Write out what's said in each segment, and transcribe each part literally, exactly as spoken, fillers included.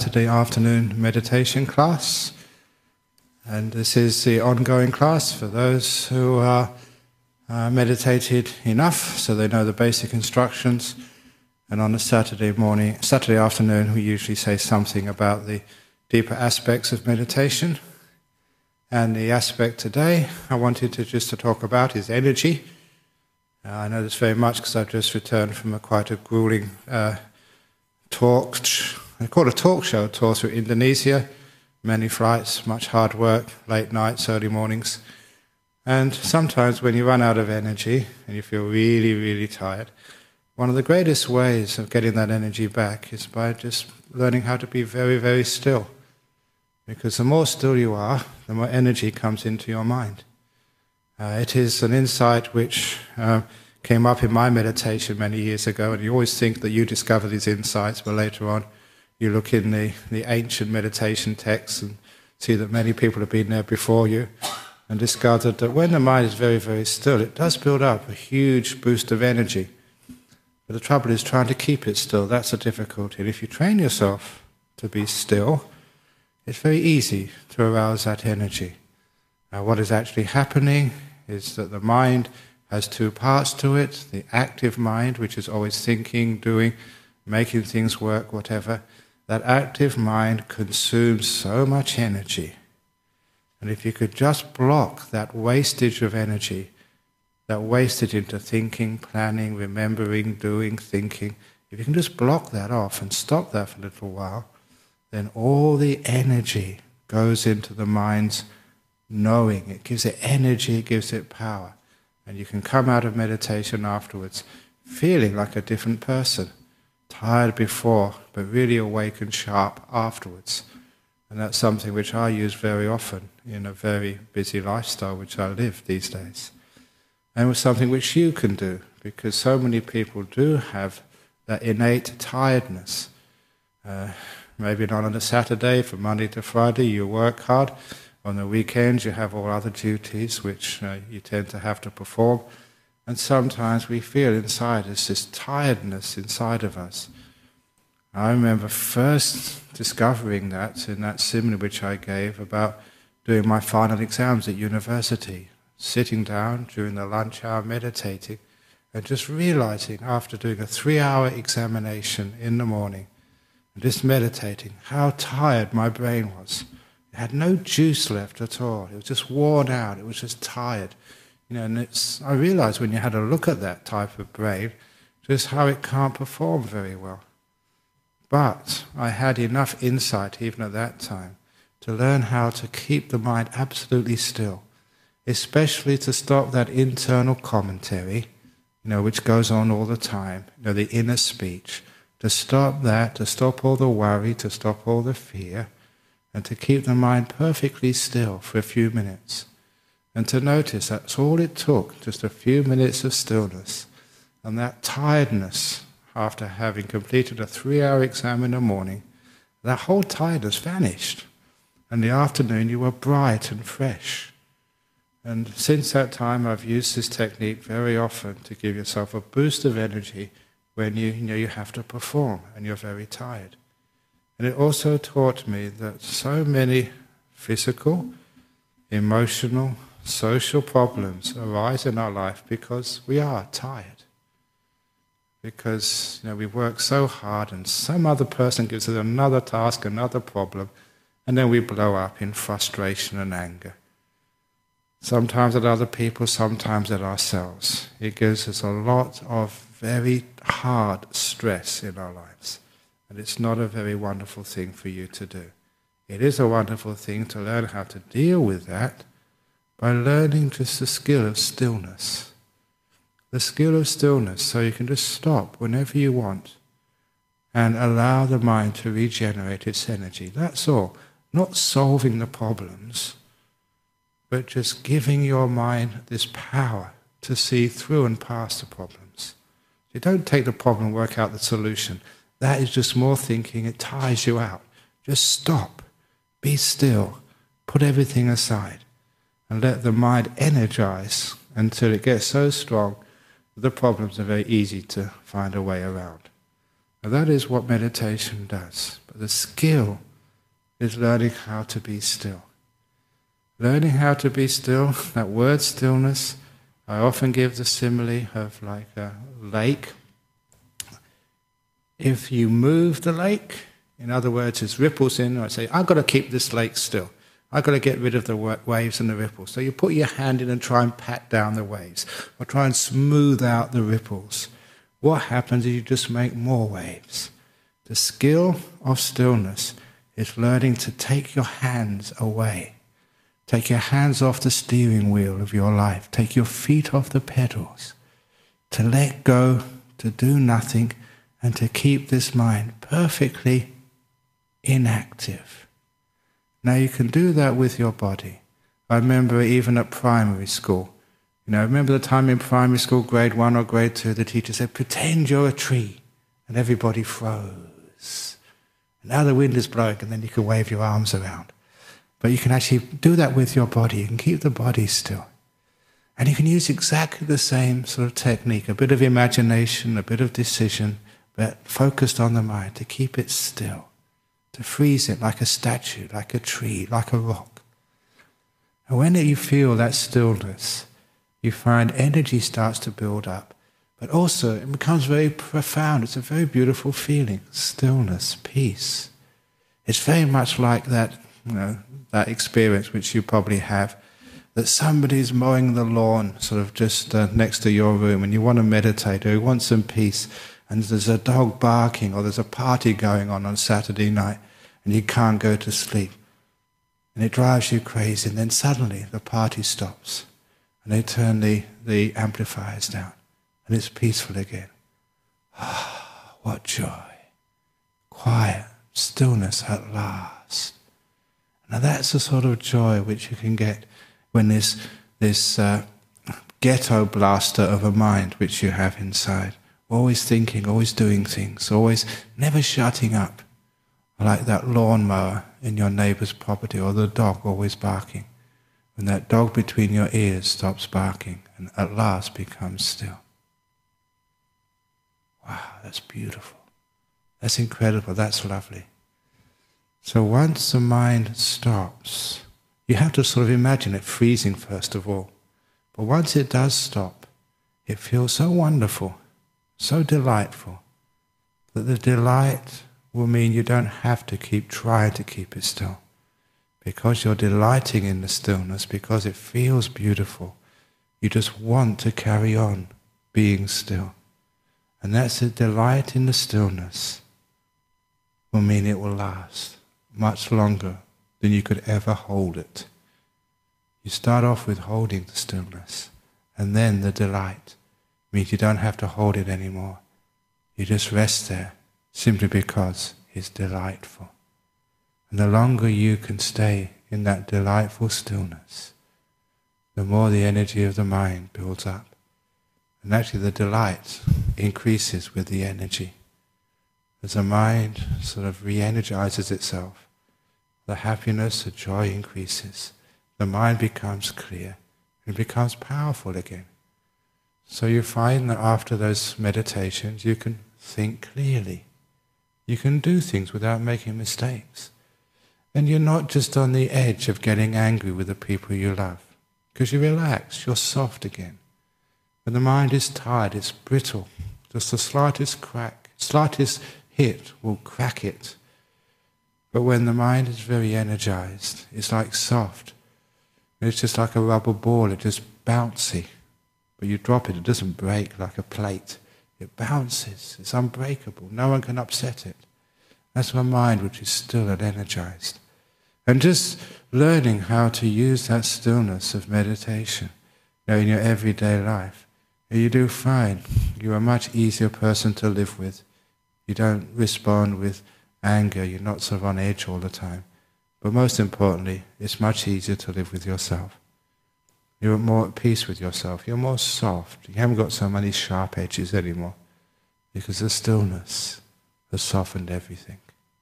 Saturday afternoon meditation class. And this is the ongoing class for those who are uh, meditated enough so they know the basic instructions. And on a Saturday morning, Saturday afternoon, we usually say something about the deeper aspects of meditation. And the aspect today I wanted to just to talk about is energy. Uh, I know this very much because I've just returned from a quite a grueling uh, talk. I call it a talk show tour through Indonesia. Many flights, much hard work, late nights, early mornings. And sometimes when you run out of energy and you feel really, really tired, one of the greatest ways of getting that energy back is by just learning how to be very, very still. Because the more still you are, the more energy comes into your mind. Uh, it is an insight which uh, came up in my meditation many years ago, and you always think that you discover these insights, but later on you look in the, the ancient meditation texts and see that many people have been there before you, and discovered that when the mind is very, very still, it does build up a huge boost of energy. But the trouble is trying to keep it still. That's the difficulty. And if you train yourself to be still, it's very easy to arouse that energy. Now, what is actually happening is that the mind has two parts to it. The active mind, which is always thinking, doing, making things work, whatever. That active mind consumes so much energy. And if you could just block that wastage of energy, that wastage into thinking, planning, remembering, doing, thinking, if you can just block that off and stop that for a little while, then all the energy goes into the mind's knowing. It gives it energy, it gives it power. And you can come out of meditation afterwards feeling like a different person, tired before, but really awake and sharp afterwards. And that's something which I use very often in a very busy lifestyle which I live these days. And it was something which you can do, because so many people do have that innate tiredness. Uh, maybe not on a Saturday, from Monday to Friday you work hard. On the weekends you have all other duties which uh, you tend to have to perform. And sometimes we feel inside there's this tiredness inside of us. I remember first discovering that in that seminar which I gave about doing my final exams at university, sitting down during the lunch hour meditating and just realizing after doing a three-hour examination in the morning and just meditating how tired my brain was. It had no juice left at all. It was just worn out. It was just tired. You know, and it's, I realized when you had a look at that type of brain, just how it can't perform very well. But I had enough insight even at that time to learn how to keep the mind absolutely still, especially to stop that internal commentary, you know, which goes on all the time, you know, the inner speech, to stop that, to stop all the worry, to stop all the fear, and to keep the mind perfectly still for a few minutes. And to notice that's all it took, just a few minutes of stillness. And that tiredness, after having completed a three-hour exam in the morning, that whole tiredness vanished. And in the afternoon you were bright and fresh. And since that time I've used this technique very often to give yourself a boost of energy when you, you know you have to perform and you're very tired. And it also taught me that so many physical, emotional, social problems arise in our life because we are tired. Because you know we work so hard and some other person gives us another task, another problem, and then we blow up in frustration and anger. Sometimes at other people, sometimes at ourselves. It gives us a lot of very hard stress in our lives. And it's not a very wonderful thing for you to do. It is a wonderful thing to learn how to deal with that by learning just the skill of stillness. The skill of stillness, so you can just stop whenever you want and allow the mind to regenerate its energy. That's all. Not solving the problems, but just giving your mind this power to see through and past the problems. You don't take the problem and work out the solution. That is just more thinking. It tires you out. Just stop. Be still. Put everything aside. And let the mind energize until it gets so strong that the problems are very easy to find a way around. Now that is what meditation does. But the skill is learning how to be still. Learning how to be still, that word stillness, I often give the simile of like a lake. If you move the lake, in other words, there's ripples in, or I say, I've got to keep this lake still. I've got to get rid of the waves and the ripples. So you put your hand in and try and pat down the waves, or try and smooth out the ripples. What happens is you just make more waves. The skill of stillness is learning to take your hands away. Take your hands off the steering wheel of your life. Take your feet off the pedals. To let go, to do nothing, and to keep this mind perfectly inactive. Now you can do that with your body. I remember even at primary school. You know, I remember the time in primary school, grade one or grade two, the teacher said, pretend you're a tree. And everybody froze. And now the wind is blowing, and then you can wave your arms around. But you can actually do that with your body. You can keep the body still. And you can use exactly the same sort of technique, a bit of imagination, a bit of decision, but focused on the mind, to keep it still, to freeze it like a statue, like a tree, like a rock. And when you feel that stillness, you find energy starts to build up, but also it becomes very profound. It's a very beautiful feeling, stillness, peace. It's very much like that, you know, that experience which you probably have, that somebody's mowing the lawn sort of just uh, next to your room, and you want to meditate, or you want some peace, and there's a dog barking, or there's a party going on on Saturday night, and you can't go to sleep. And it drives you crazy, and then suddenly the party stops, and they turn the, the amplifiers down, and it's peaceful again. Ah, what joy. Quiet, stillness at last. Now that's the sort of joy which you can get when this, this uh, ghetto blaster of a mind which you have inside, always thinking, always doing things, always never shutting up, like that lawnmower in your neighbour's property, or the dog always barking. When that dog between your ears stops barking and at last becomes still. Wow, that's beautiful. That's incredible, that's lovely. So once the mind stops, you have to sort of imagine it freezing first of all. But once it does stop, it feels so wonderful, so delightful, that the delight will mean you don't have to keep trying to keep it still. Because you're delighting in the stillness, because it feels beautiful, you just want to carry on being still. And that's the delight in the stillness will mean it will last much longer than you could ever hold it. You start off with holding the stillness, and then the delight means you don't have to hold it anymore. You just rest there simply because it's delightful. And the longer you can stay in that delightful stillness, the more the energy of the mind builds up. And actually the delight increases with the energy. As the mind sort of re-energizes itself, the happiness, the joy increases. The mind becomes clear. It becomes powerful again. So you find that after those meditations, you can think clearly. You can do things without making mistakes. And you're not just on the edge of getting angry with the people you love, because you relax, you're soft again. When the mind is tired, it's brittle. Just the slightest crack, slightest hit will crack it. But when the mind is very energized, it's like soft. It's just like a rubber ball, it's just bouncy. But you drop it, it doesn't break like a plate. It bounces, it's unbreakable, no one can upset it. That's my mind which is still and energized. And just learning how to use that stillness of meditation, you know, in your everyday life, you do find you're a much easier person to live with. You don't respond with anger, you're not sort of on edge all the time. But most importantly, it's much easier to live with yourself. You're more at peace with yourself. You're more soft. You haven't got so many sharp edges anymore because the stillness has softened everything.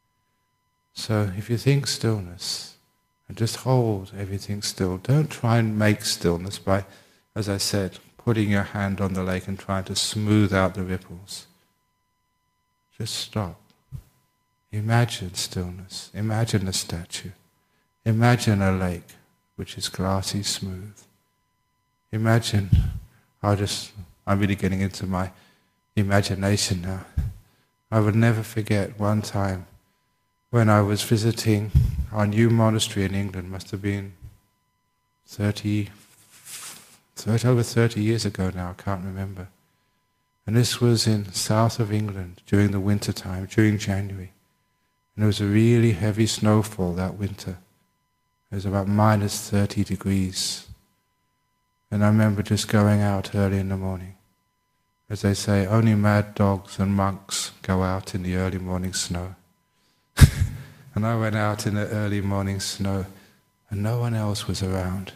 So if you think stillness, and just hold everything still. Don't try and make stillness by, as I said, putting your hand on the lake and trying to smooth out the ripples. Just stop. Imagine stillness. Imagine a statue. Imagine a lake which is glassy smooth. Imagine, I just, I'm really getting into my imagination now. I would never forget one time when I was visiting our new monastery in England, must have been thirty, thirty, over thirty years ago now, I can't remember. And this was in south of England during the winter time, during January. And there was a really heavy snowfall that winter. It was about minus thirty degrees. And I remember just going out early in the morning. As they say, only mad dogs and monks go out in the early morning snow. And I went out in the early morning snow, and no one else was around.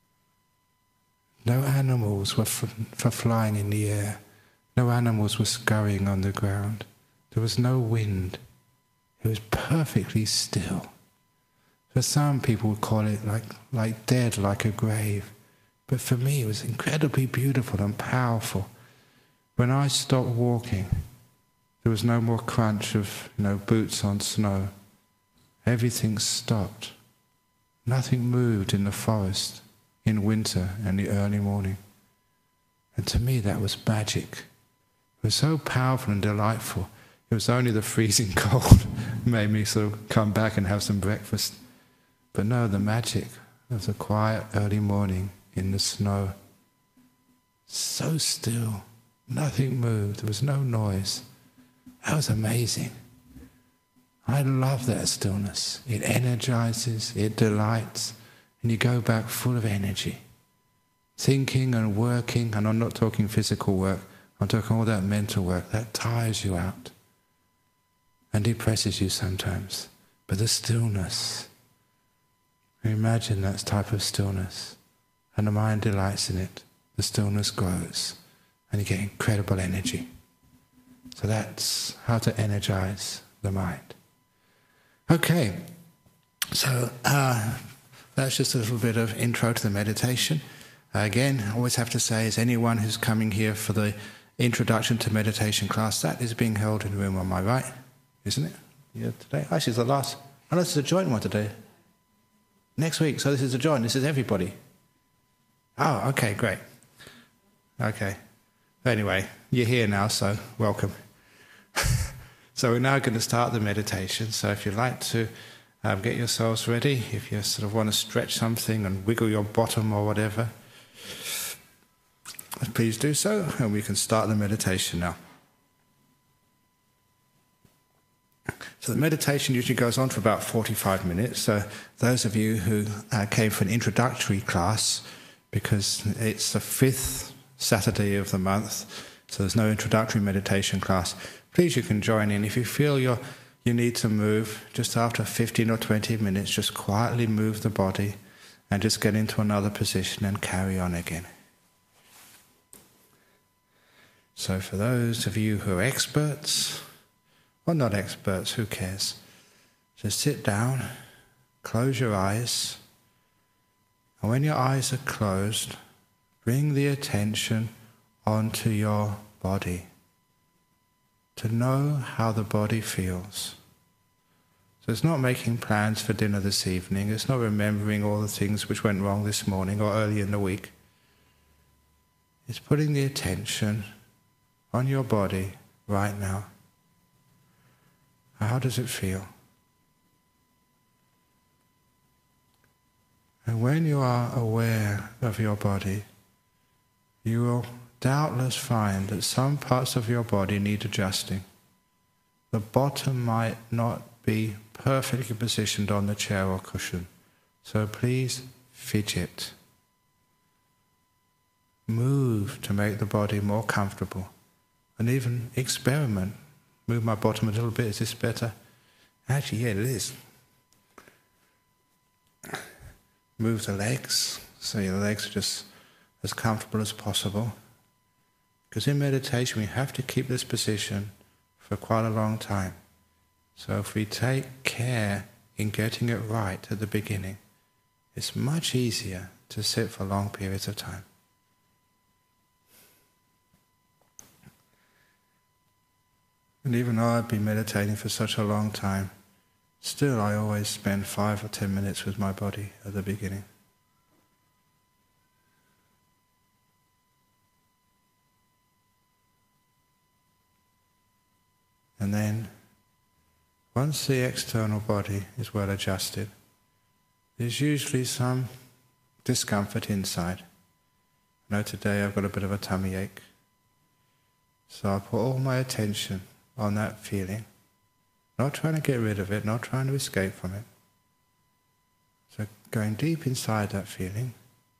No animals were f- for flying in the air. No animals were scurrying on the ground. There was no wind. It was perfectly still. For some people would call it like, like dead, like a grave. But for me it was incredibly beautiful and powerful. When I stopped walking, there was no more crunch of, you know, boots on snow. Everything stopped. Nothing moved in the forest in winter and the early morning. And to me that was magic. It was so powerful and delightful. It was only the freezing cold made me sort of come back and have some breakfast. But no, the magic of the quiet early morning in the snow. So still. Nothing moved. There was no noise. That was amazing. I love that stillness. It energizes, it delights, and you go back full of energy. Thinking and working, and I'm not talking physical work, I'm talking all that mental work, that tires you out and depresses you sometimes. But the stillness, imagine that type of stillness, and the mind delights in it. The stillness grows, and you get incredible energy. So that's how to energize the mind. Okay, so uh, that's just a little bit of intro to the meditation. Uh, again, I always have to say, is anyone who's coming here for the introduction to meditation class, that is being held in the room on my right, isn't it? Yeah, today. Actually, it's the last. Unless it's a joint one today. Next week. So this is a joint. This is everybody. Oh, okay, great. Okay. Anyway, you're here now, so welcome. So we're now going to start the meditation. So if you'd like to um, get yourselves ready, if you sort of want to stretch something and wiggle your bottom or whatever, please do so, and we can start the meditation now. So the meditation usually goes on for about forty-five minutes. So those of you who uh, came for an introductory class, because it's the fifth Saturday of the month, so there's no introductory meditation class, please you can join in. If you feel you're, you need to move, just after fifteen or twenty minutes, just quietly move the body and just get into another position and carry on again. So for those of you who are experts, or not experts, who cares? Just sit down, close your eyes, and when your eyes are closed, bring the attention onto your body, to know how the body feels. So it's not making plans for dinner this evening, it's not remembering all the things which went wrong this morning or early in the week. It's putting the attention on your body right now. How does it feel? And when you are aware of your body, you will doubtless find that some parts of your body need adjusting. The bottom might not be perfectly positioned on the chair or cushion, so please fidget. Move to make the body more comfortable, and even experiment. Move my bottom a little bit, is this better? Actually, yeah, it is. Move the legs, so your legs are just as comfortable as possible. Because in meditation we have to keep this position for quite a long time. So if we take care in getting it right at the beginning, it's much easier to sit for long periods of time. And even though I've been meditating for such a long time, still I always spend five or ten minutes with my body at the beginning. And then, once the external body is well adjusted, there's usually some discomfort inside. I know today I've got a bit of a tummy ache. So I put all my attention on that feeling, not trying to get rid of it, not trying to escape from it. So going deep inside that feeling,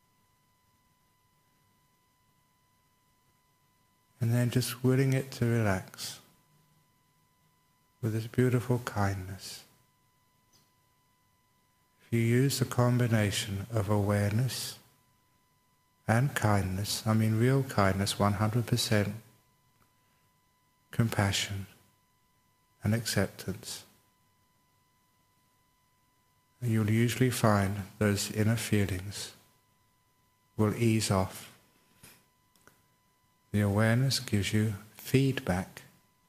and then just willing it to relax with this beautiful kindness. If you use the combination of awareness and kindness, I mean real kindness, one hundred percent compassion and acceptance, you'll usually find those inner feelings will ease off. The awareness gives you feedback.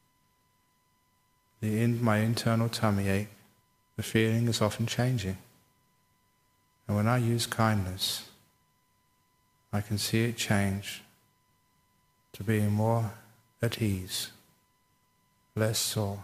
The in my internal tummy ache, the feeling is often changing. And when I use kindness, I can see it change to being more at ease, less sore.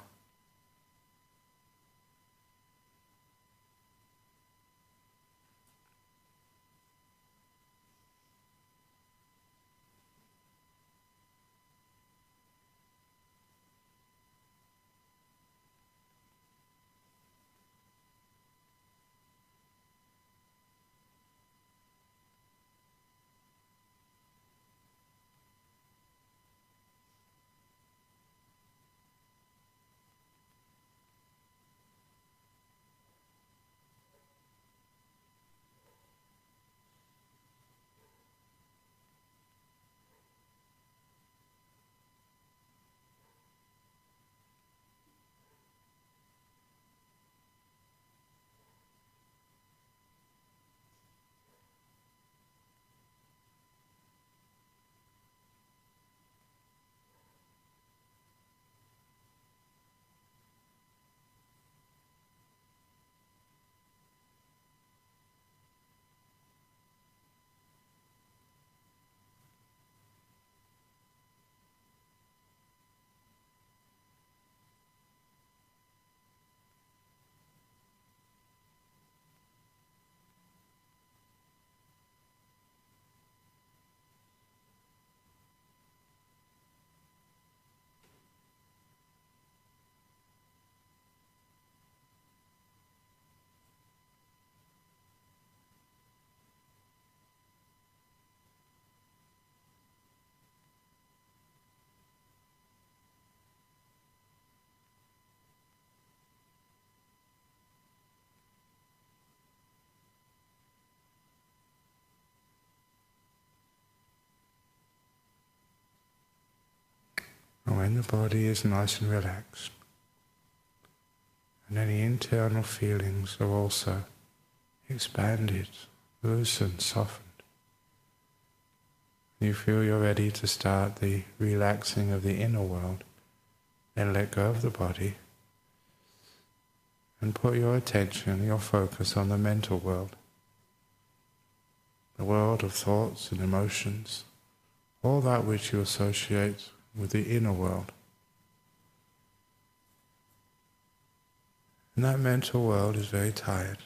And when the body is nice and relaxed, and any internal feelings are also expanded, loosened, softened, you feel you're ready to start the relaxing of the inner world, then let go of the body and put your attention, your focus on the mental world, the world of thoughts and emotions, all that which you associate with the inner world. And that mental world is very tired.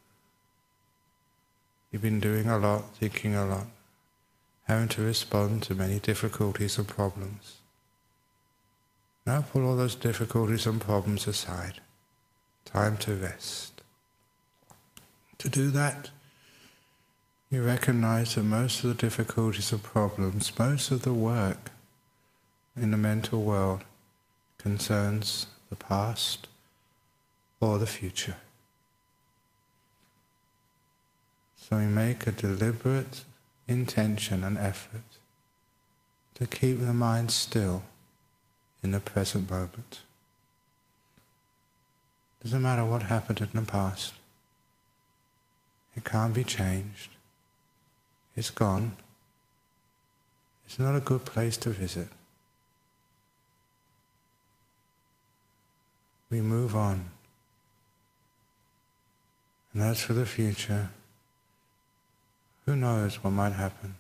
You've been doing a lot, thinking a lot, having to respond to many difficulties and problems. Now put all those difficulties and problems aside. Time to rest. To do that, you recognize that most of the difficulties and problems, most of the work in the mental world concerns the past or the future. So we make a deliberate intention and effort to keep the mind still in the present moment. Doesn't matter what happened in the past. It can't be changed. It's gone. It's not a good place to visit. we move on. And as for the future, who knows what might happen?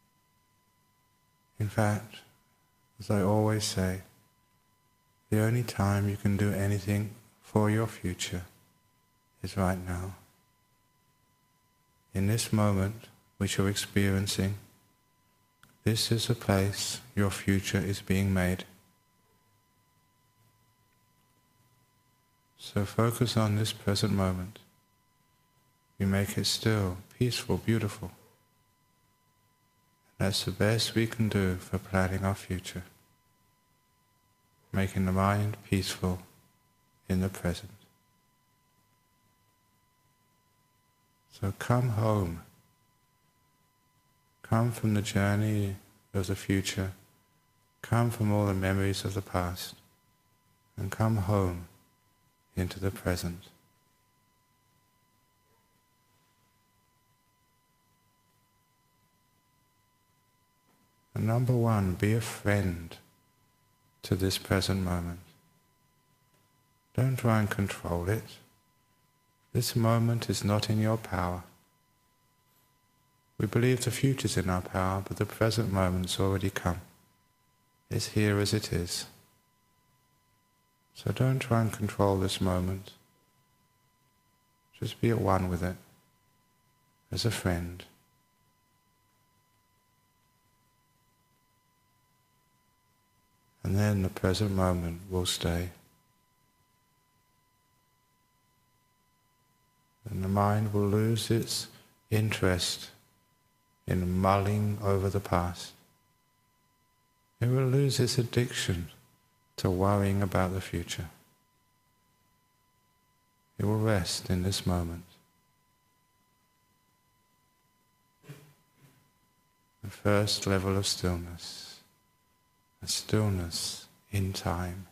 In fact, as I always say, the only time you can do anything for your future is right now. In this moment which you're experiencing, this is the place your future is being made. So focus on this present moment. We make it still, peaceful, beautiful. And that's the best we can do for planning our future. Making the mind peaceful in the present. So come home. Come from the journey of the future. Come from all the memories of the past. And come home into the present. And number one, be a friend to this present moment. Don't try and control it. This moment is not in your power. We believe the future's in our power, but the present moment's already come. It's here as it is. So don't try and control this moment. Just be at one with it, as a friend. And then the present moment will stay. And the mind will lose its interest in mulling over the past. It will lose its addiction to worrying about the future. It will rest in this moment. The first level of stillness. A stillness in time.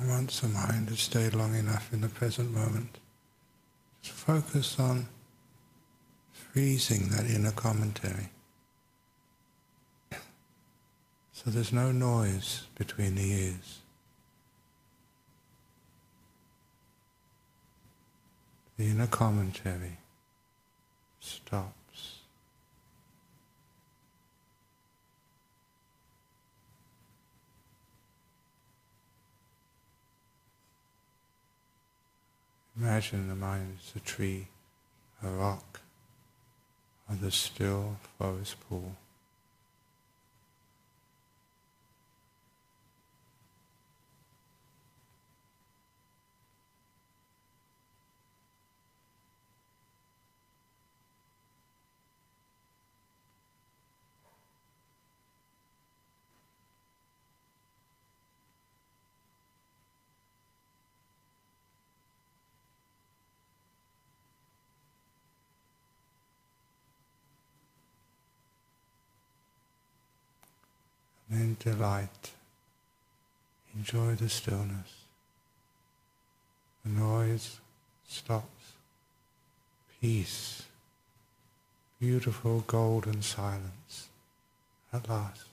And once the mind has stayed long enough in the present moment, just focus on freezing that inner commentary. So there's no noise between the ears. The inner commentary stops. Imagine the mind is a tree, a rock, or the still forest pool. And then delight. Enjoy the stillness. The noise stops. Peace. Beautiful golden silence at last.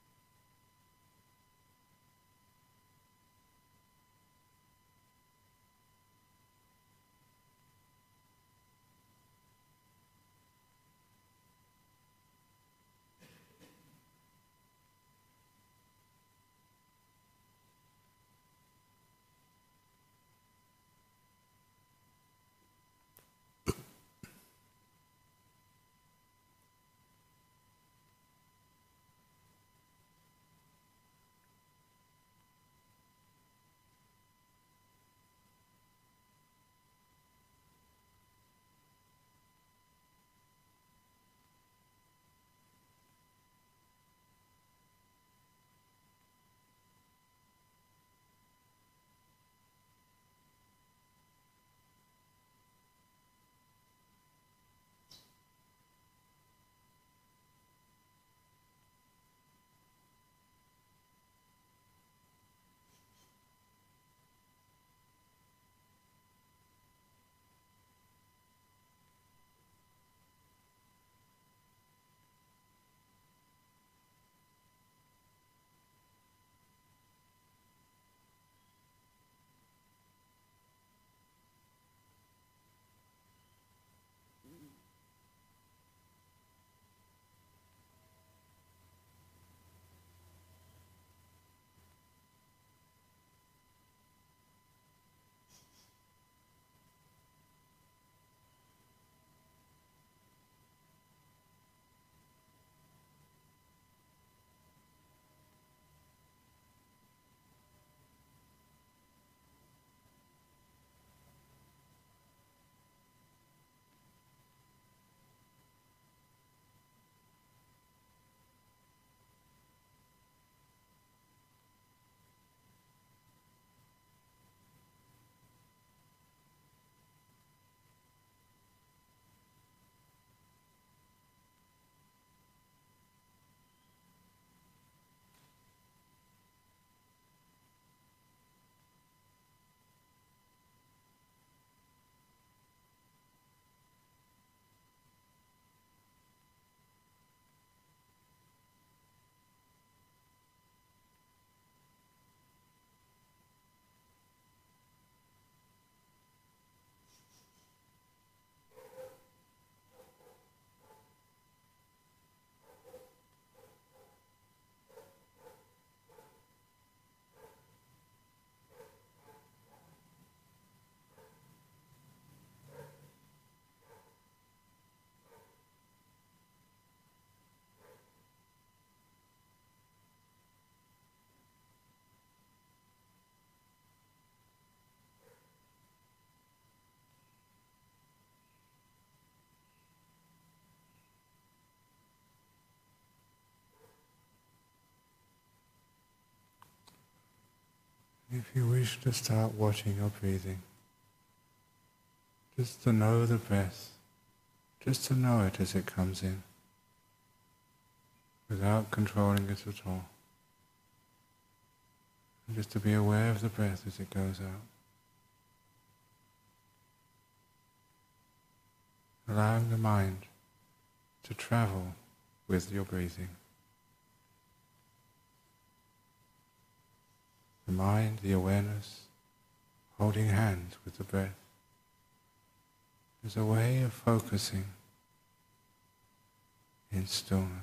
If you wish to start watching your breathing, just to know the breath, just to know it as it comes in, without controlling it at all. And just to be aware of the breath as it goes out. Allowing the mind to travel with your breathing. The mind, the awareness, holding hands with the breath is a way of focusing in stillness.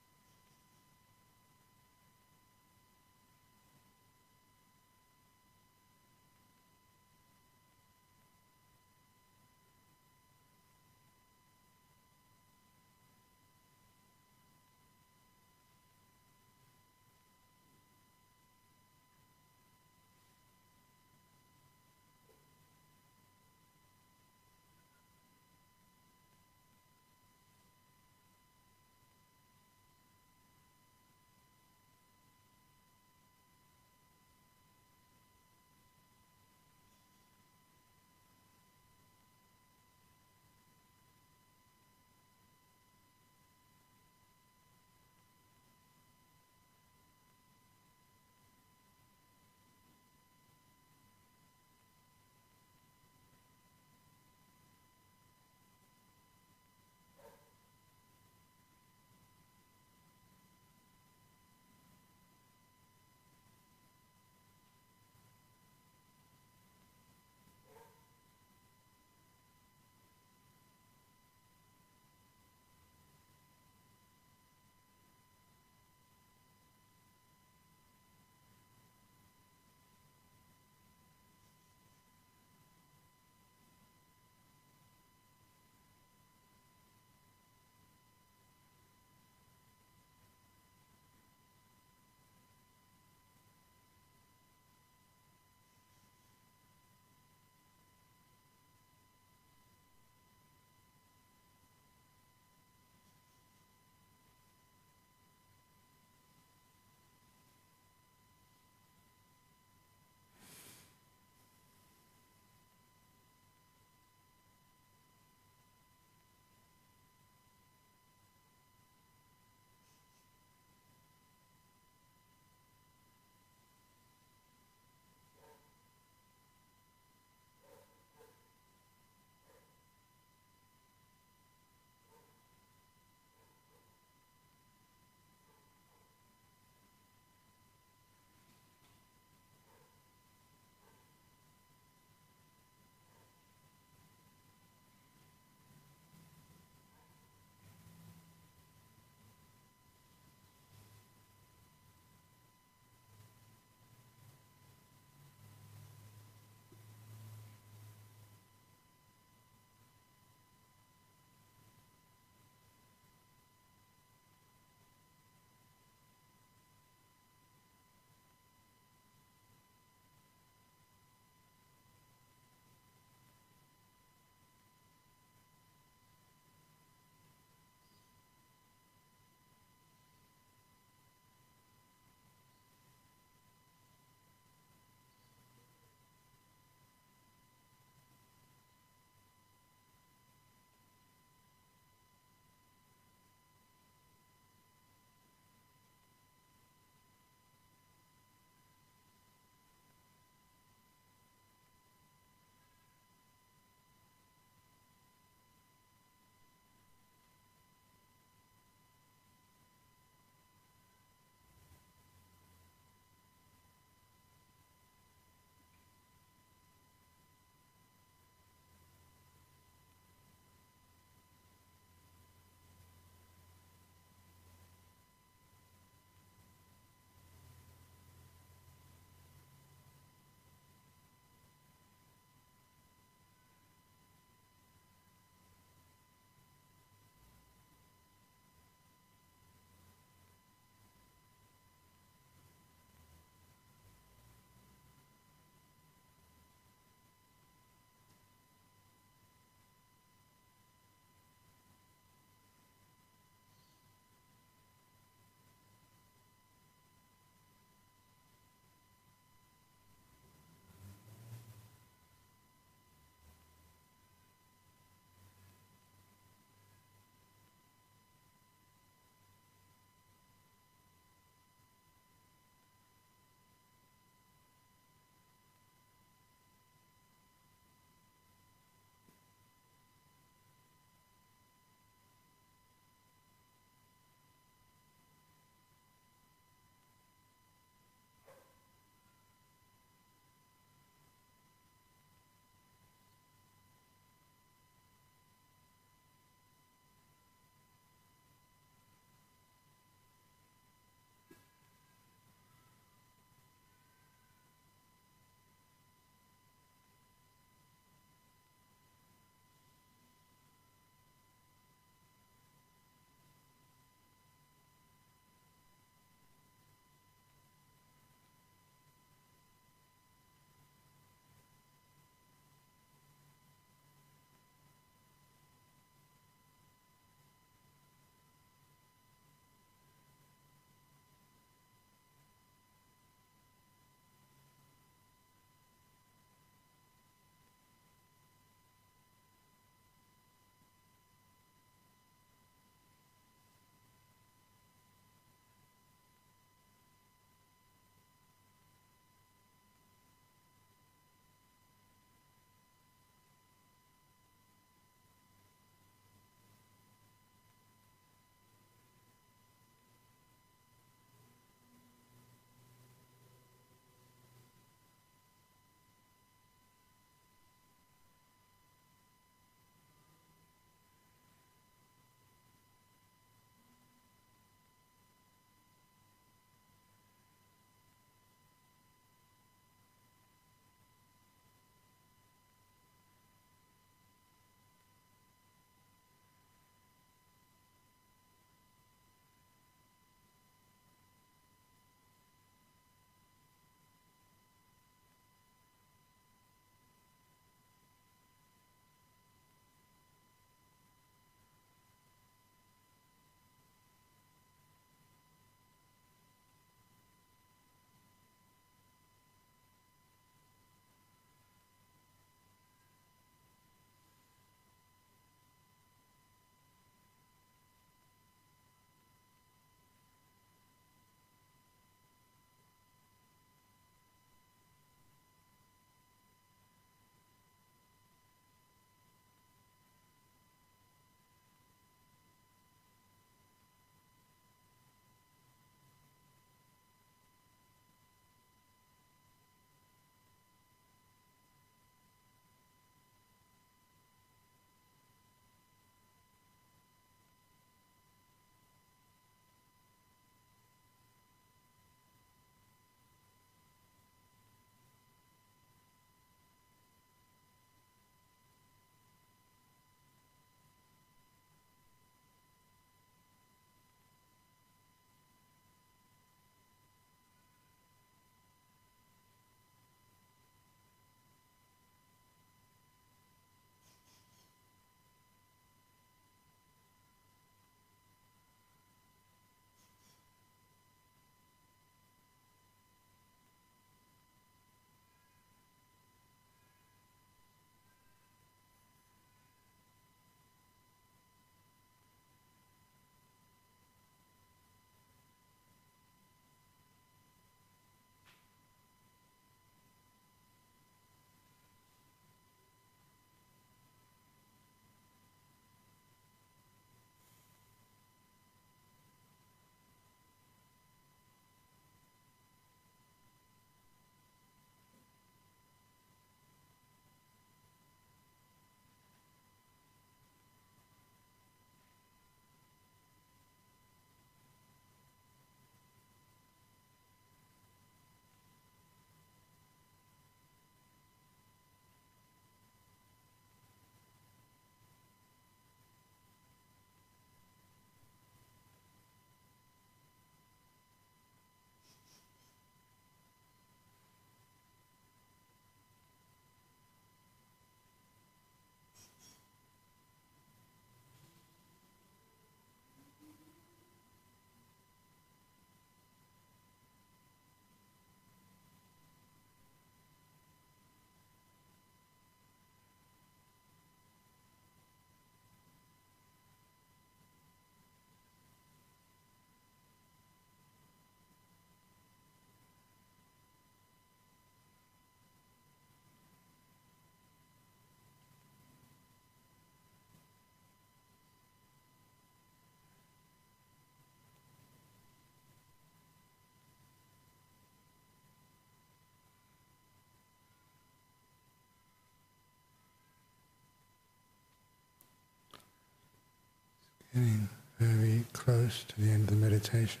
Getting very close to the end of the meditation.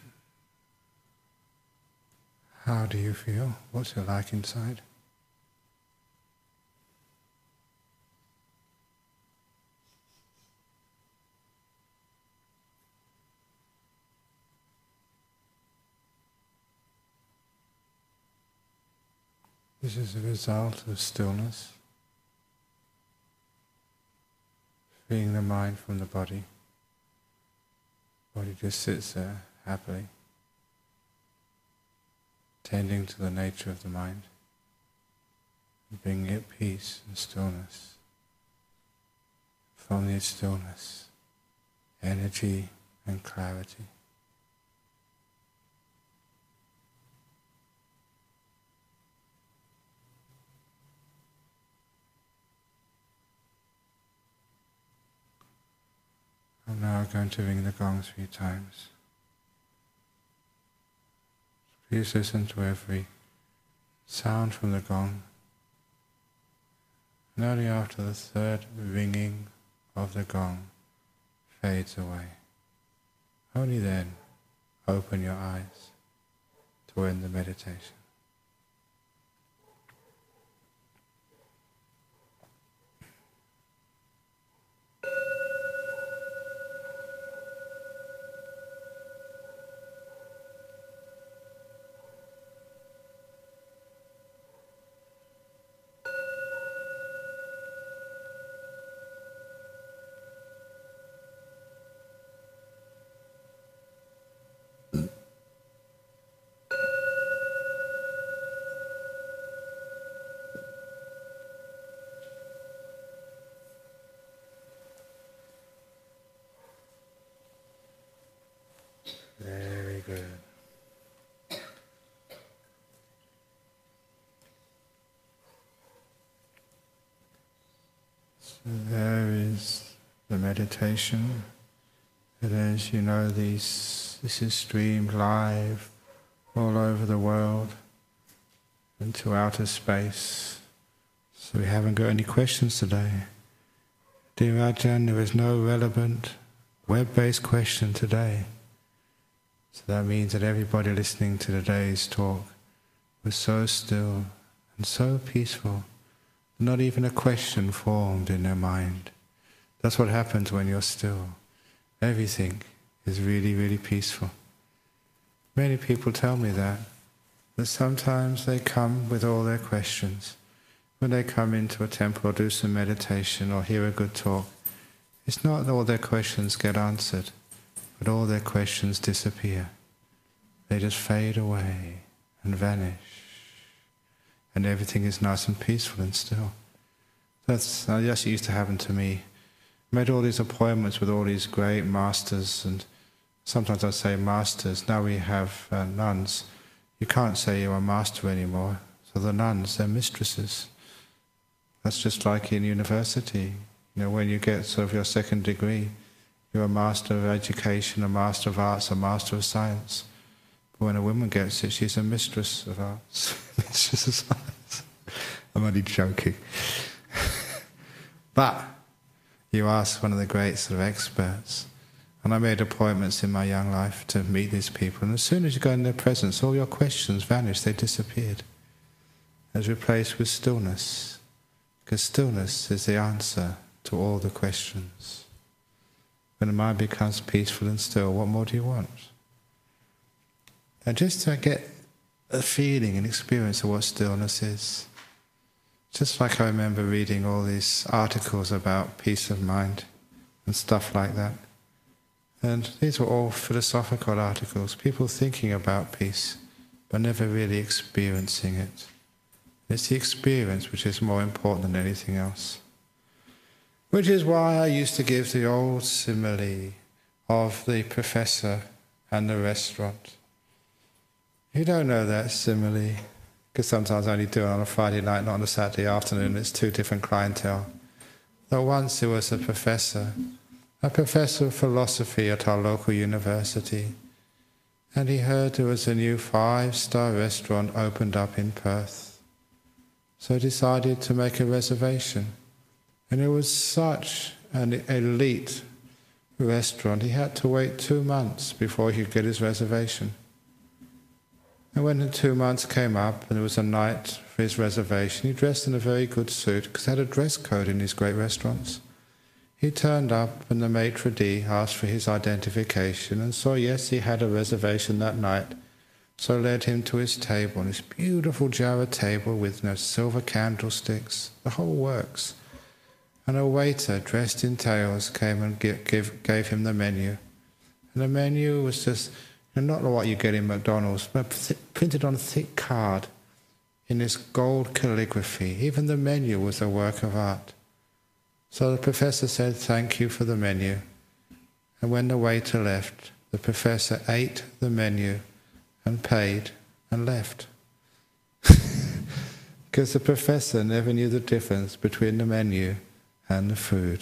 How do you feel? What's it like inside? This is a result of stillness, freeing the mind from the body. Body just sits there happily, tending to the nature of the mind, and bringing it peace and stillness. From the stillness, energy and clarity. I'm now going to ring the gong three times. Please listen to every sound from the gong. And only after the third ringing of the gong fades away, only then open your eyes to end the meditation. Very good. So there is the meditation. But as you know, these this is streamed live all over the world into outer space. So we haven't got any questions today. Dear Ajahn, there is no relevant web-based question today. So that means that everybody listening to today's talk was so still and so peaceful, not even a question formed in their mind. That's what happens when you're still. Everything is really, really peaceful. Many people tell me that, that sometimes they come with all their questions. When they come into a temple or do some meditation or hear a good talk, it's not that all their questions get answered, but all their questions disappear. They just fade away and vanish. And everything is nice and peaceful and still. That's, that's used to happen to me. I made all these appointments with all these great masters, and sometimes I say masters. Now we have uh, nuns. You can't say you're a master anymore. So the nuns, they're mistresses. That's just like in university. You know, when you get sort of your second degree, you're a master of education, a master of arts, a master of science. But when a woman gets it, she's a mistress of arts, mistress of science. I'm only joking. But you ask one of the great sort of experts, and I made appointments in my young life to meet these people, and as soon as you go in their presence, all your questions vanished, they disappeared. As replaced with stillness, because stillness is the answer to all the questions. When the mind becomes peaceful and still, what more do you want? And just to get a feeling and experience of what stillness is. Just like I remember reading all these articles about peace of mind and stuff like that. And these were all philosophical articles, people thinking about peace, but never really experiencing it. It's the experience which is more important than anything else. Which is why I used to give the old simile of the professor and the restaurant. You don't know that simile, because sometimes I only do it on a Friday night, not on a Saturday afternoon. It's two different clientele. Though once there was a professor, a professor of philosophy at our local university, and he heard there was a new five-star restaurant opened up in Perth. So he decided to make a reservation. And it was such an elite restaurant, he had to wait two months before he could get his reservation. And when the two months came up and it was a night for his reservation, he dressed in a very good suit because they had a dress code in these great restaurants. He turned up and the maitre d' asked for his identification and saw, yes, he had a reservation that night. So led him to his table, this beautiful Java table with no silver candlesticks, the whole works. And a waiter dressed in tails came and give, give, gave him the menu. And the menu was just, you know, not what you get in McDonald's, but printed on a thick card in this gold calligraphy. Even the menu was a work of art. So the professor said, thank you for the menu. And when the waiter left, the professor ate the menu and paid and left. Because the professor never knew the difference between the menu and the food.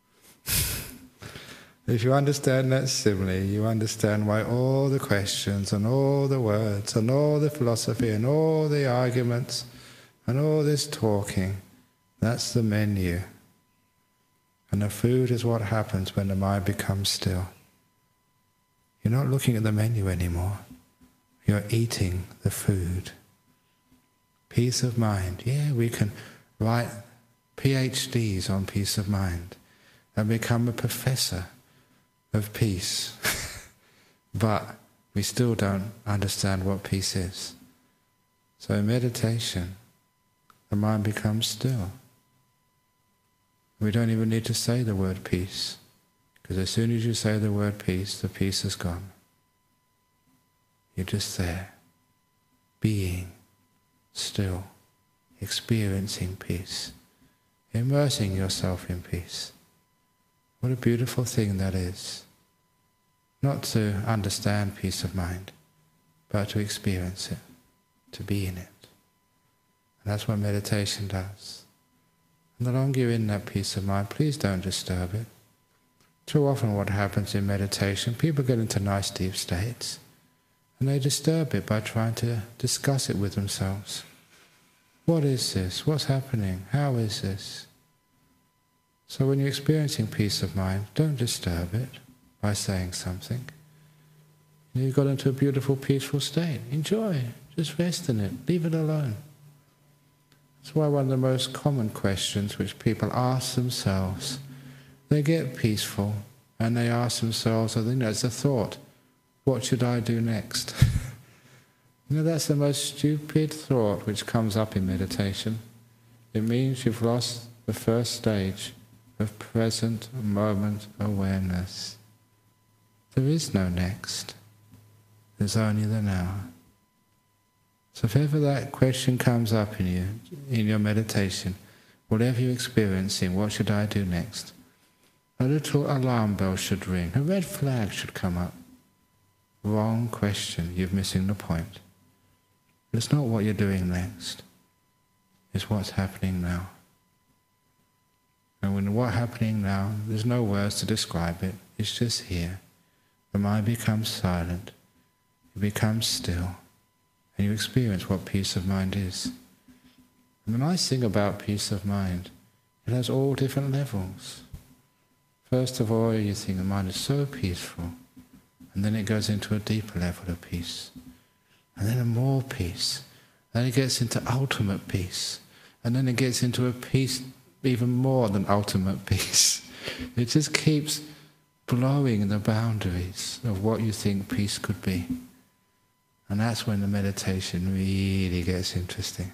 If you understand that simile, you understand why all the questions and all the words and all the philosophy and all the arguments and all this talking, that's the menu. And the food is what happens when the mind becomes still. You're not looking at the menu anymore. You're eating the food. Peace of mind. Yeah, we can write PhDs on peace of mind and become a professor of peace. But we still don't understand what peace is. So in meditation, the mind becomes still. We don't even need to say the word peace, because as soon as you say the word peace, the peace is gone. You're just there, being still, experiencing peace, immersing yourself in peace. What a beautiful thing that is. Not to understand peace of mind, but to experience it, to be in it. And that's what meditation does. And the longer you're in that peace of mind, please don't disturb it. Too often what happens in meditation, people get into nice deep states, and they disturb it by trying to discuss it with themselves. What is this? What's happening? How is this? So when you're experiencing peace of mind, don't disturb it by saying something. You've got into a beautiful, peaceful state. Enjoy it. Just rest in it. Leave it alone. That's why one of the most common questions which people ask themselves, they get peaceful and they ask themselves, I think that's a thought, what should I do next? You know, that's the most stupid thought which comes up in meditation. It means you've lost the first stage of present moment awareness. There is no next. There's only the now. So if ever that question comes up in you, in your meditation, whatever you're experiencing, what should I do next? A little alarm bell should ring, a red flag should come up. Wrong question, you're missing the point. It's not what you're doing next, it's what's happening now. And when what's happening now, there's no words to describe it, it's just here. The mind becomes silent, it becomes still. And you experience what peace of mind is. And the nice thing about peace of mind, it has all different levels. First of all, you think the mind is so peaceful, and then it goes into a deeper level of peace. And then a more peace. Then it gets into ultimate peace. And then it gets into a peace even more than ultimate peace. It just keeps blowing the boundaries of what you think peace could be. And that's when the meditation really gets interesting.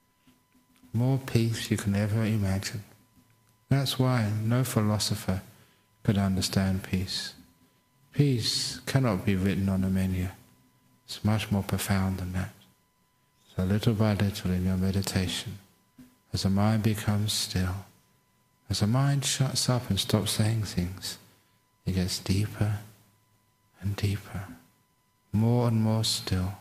More peace you can ever imagine. That's why no philosopher could understand peace. Peace cannot be written on a menu. It's much more profound than that. So little by little in your meditation, as the mind becomes still, as the mind shuts up and stops saying things, it gets deeper and deeper. More and more still.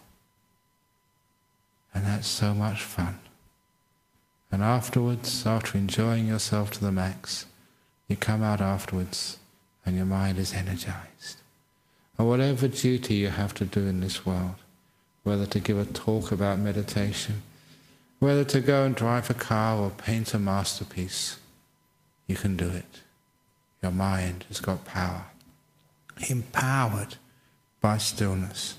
And that's so much fun. And afterwards, after enjoying yourself to the max, you come out afterwards and your mind is energized. And whatever duty you have to do in this world, whether to give a talk about meditation, whether to go and drive a car or paint a masterpiece, you can do it. Your mind has got power. empowered by stillness.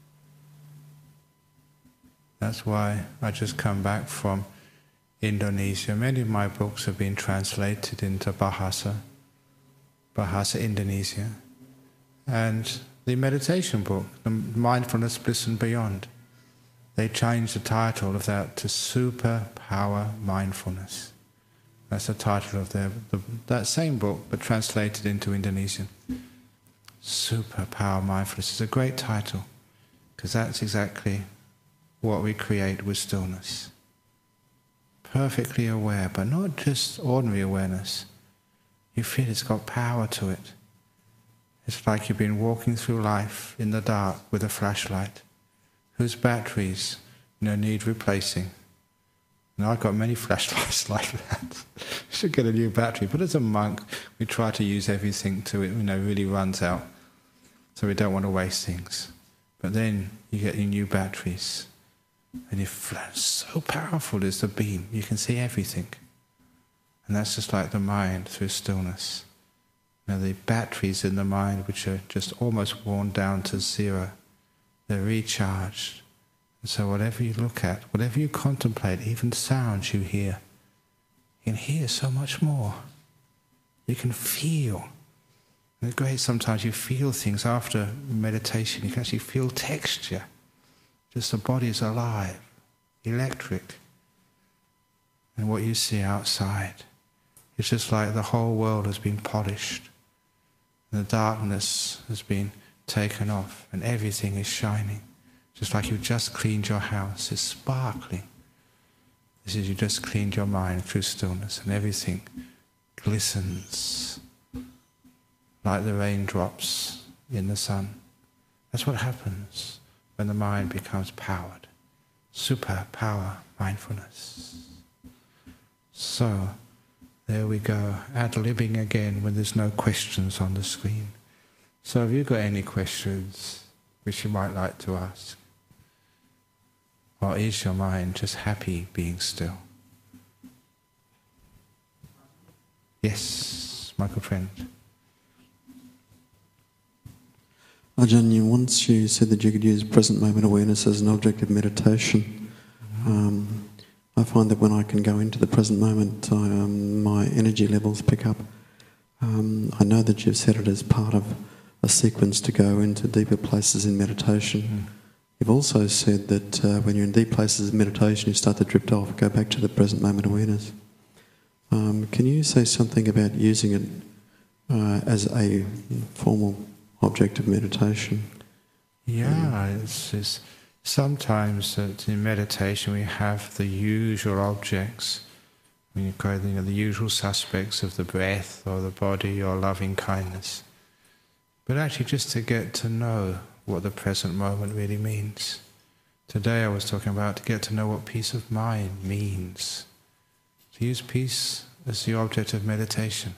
That's why I just come back from Indonesia. Many of my books have been translated into Bahasa, Bahasa Indonesia, and the meditation book, the Mindfulness, Bliss and Beyond, they changed the title of that to Superpower Mindfulness. That's the title of their, the, that same book, but translated into Indonesian. Superpower Mindfulness is a great title, because that's exactly what we create with stillness. Perfectly aware, but not just ordinary awareness. You feel it's got power to it. It's like you've been walking through life in the dark with a flashlight, whose batteries, you know, need replacing. Now, I've got many flashlights like that. Should get a new battery. But as a monk, we try to use everything till it, you know, really runs out. So we don't want to waste things. But then you get your new batteries. And your flash, so powerful is the beam. You can see everything. And that's just like the mind through stillness. Now the batteries in the mind, which are just almost worn down to zero, they're recharged. And so whatever you look at, whatever you contemplate, even sounds you hear, you can hear so much more. You can feel. And it's great sometimes you feel things after meditation. You can actually feel texture. Just the body is alive, electric. And what you see outside, it's just like the whole world has been polished. And the darkness has been taken off and everything is shining. Just like you've just cleaned your house, it's sparkling. This is you just cleaned your mind through stillness and everything glistens like the raindrops in the sun. That's what happens when the mind becomes powered. Superpower mindfulness. So, there we go, ad-libbing again when there's no questions on the screen. So have you got any questions which you might like to ask? Or is your mind just happy being still? Yes, my good friend. Ajahn, you once you said that you could use present moment awareness as an object of meditation. Mm-hmm. um, I find that when I can go into the present moment, I, um, my energy levels pick up. Um, I know that you've said it as part of a sequence to go into deeper places in meditation. Mm. You've also said that uh, when you're in deep places of meditation, you start to drift off, go back to the present moment awareness. Um, can you say something about using it uh, as a formal object of meditation? Yeah, it's, it's sometimes that in meditation we have the usual objects, when you call them, you know, the usual suspects of the breath or the body or loving kindness. But actually just to get to know what the present moment really means. Today I was talking about to get to know what peace of mind means. To use peace as the object of meditation.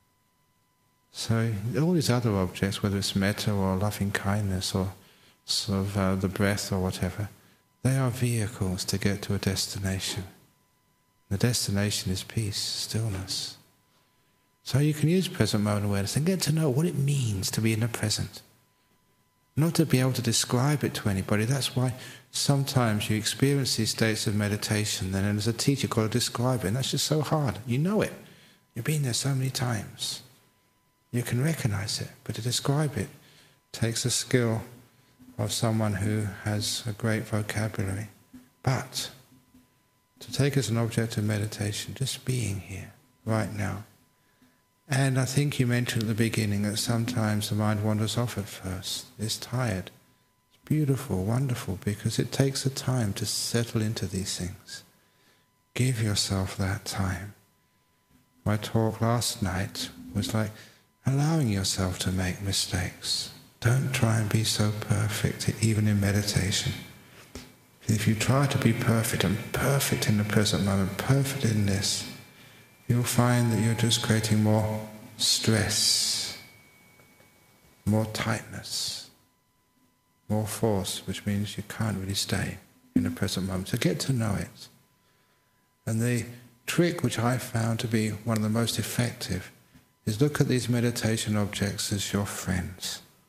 So all these other objects, whether it's metta or loving kindness or sort of uh, the breath or whatever, they are vehicles to get to a destination. The destination is peace, stillness. So you can use present moment awareness and get to know what it means to be in the present. Not to be able to describe it to anybody. That's why sometimes you experience these states of meditation, and then as a teacher you've got to describe it, and that's just so hard. You know it. You've been there so many times. You can recognize it, but to describe it takes the skill of someone who has a great vocabulary. But to take as an object of meditation, just being here, right now. And I think you mentioned at the beginning that sometimes the mind wanders off at first. It's tired. It's beautiful, wonderful, because it takes the time to settle into these things. Give yourself that time. My talk last night was like allowing yourself to make mistakes. Don't try and be so perfect, even in meditation. If you try to be perfect, and perfect in the present moment, perfect in this, you'll find that you're just creating more stress, more tightness, more force, which means you can't really stay in the present moment. So get to know it. And the trick which I found to be one of the most effective is look at these meditation objects as your friends.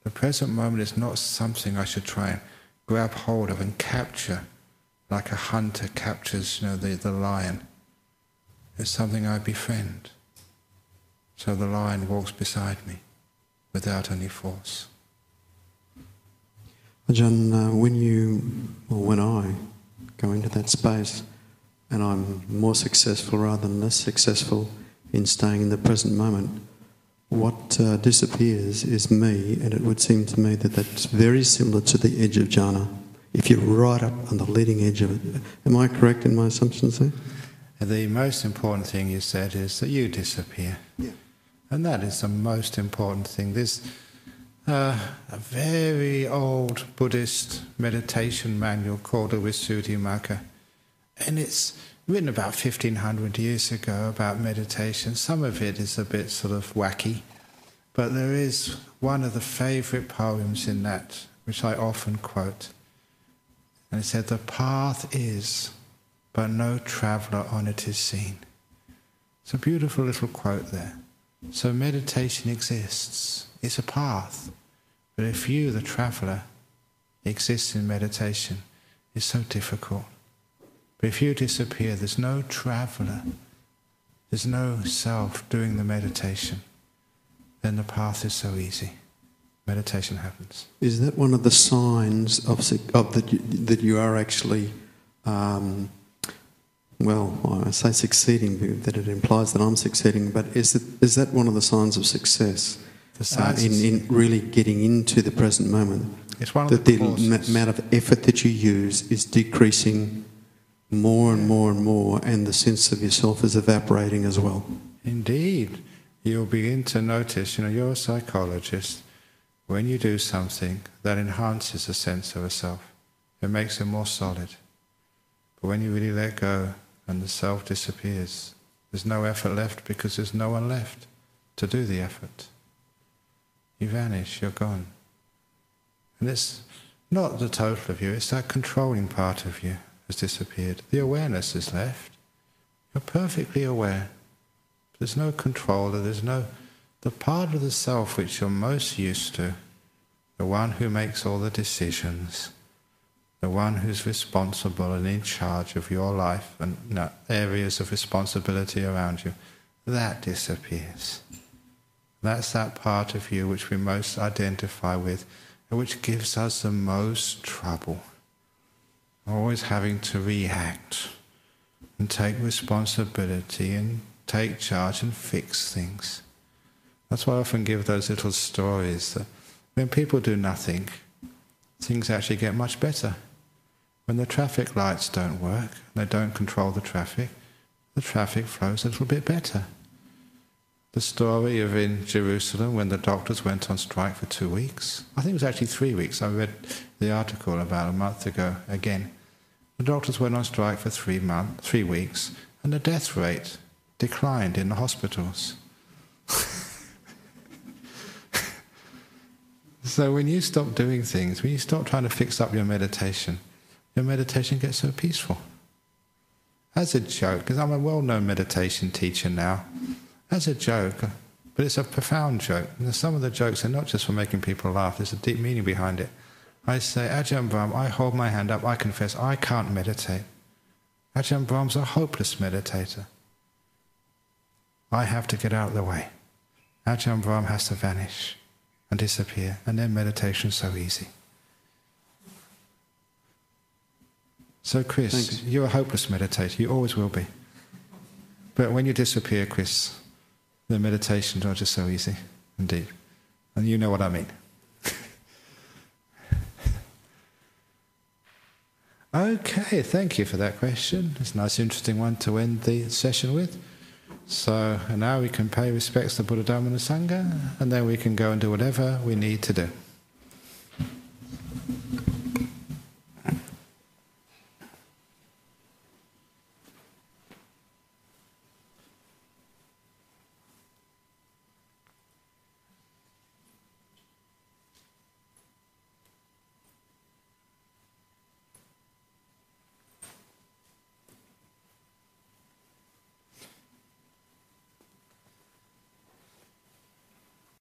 The present moment is not something I should try and grab hold of and capture like a hunter captures, you know, the, the lion. It's something I befriend. So the lion walks beside me without any force. Ajahn, uh, when you, or when I go into that space and I'm more successful rather than less successful in staying in the present moment, what uh, disappears is me, and it would seem to me that that's very similar to the edge of jhana, if you're right up on the leading edge of it. Am I correct in my assumptions there? The most important thing you said is that you disappear. Yeah. And that is the most important thing. There's uh, a very old Buddhist meditation manual called the Visuddhimagga, and it's written about fifteen hundred years ago about meditation. Some of it is a bit sort of wacky, but there is one of the favourite poems in that, which I often quote. And it said, "The path is, but no traveller on it is seen." It's a beautiful little quote there. So meditation exists. It's a path. But if you, the traveller, exist in meditation, it's so difficult. But if you disappear, there's no traveller, there's no self doing the meditation, then the path is so easy. Meditation happens. Is that one of the signs of, of that, you, that you are actually, um, well, I say succeeding, that it implies that I'm succeeding, but is, it, is that one of the signs of success The uh, in, in really getting into the present moment? It's one of that the, the amount of effort that you use is decreasing more and more and more, and the sense of yourself is evaporating as well. Indeed. You'll begin to notice, you know, you're a psychologist, when you do something that enhances a sense of a self, it makes it more solid. But when you really let go and the self disappears, there's no effort left because there's no one left to do the effort. You vanish, you're gone. And it's not the total of you, it's that controlling part of you has disappeared. The awareness is left. You're perfectly aware. There's no controller, there's no... The part of the self which you're most used to, the one who makes all the decisions, the one who's responsible and in charge of your life and you know, areas of responsibility around you, that disappears. That's that part of you which we most identify with and which gives us the most trouble. Always having to react and take responsibility and take charge and fix things. That's why I often give those little stories that when people do nothing, things actually get much better. When the traffic lights don't work, they don't control the traffic, the traffic flows a little bit better. The story of in Jerusalem when the doctors went on strike for two weeks. I think it was actually three weeks. I read the article about a month ago again. The doctors went on strike for three months, three weeks, and the death rate declined in the hospitals. So when you stop doing things, when you stop trying to fix up your meditation, your meditation gets so peaceful. As a joke, because I'm a well-known meditation teacher now, as a joke, but it's a profound joke. And some of the jokes are not just for making people laugh, there's a deep meaning behind it. I say, Ajahn Brahm, I hold my hand up, I confess, I can't meditate. Ajahn Brahm's a hopeless meditator. I have to get out of the way. Ajahn Brahm has to vanish and disappear, and then meditation's so easy. So Chris, Thanks. You're a hopeless meditator, you always will be. But when you disappear, Chris, the meditations are just so easy, indeed. And you know what I mean. Okay, thank you for that question. It's a nice, interesting one to end the session with. So and now we can pay respects to Buddha, Dhamma and Sangha, and then we can go and do whatever we need to do.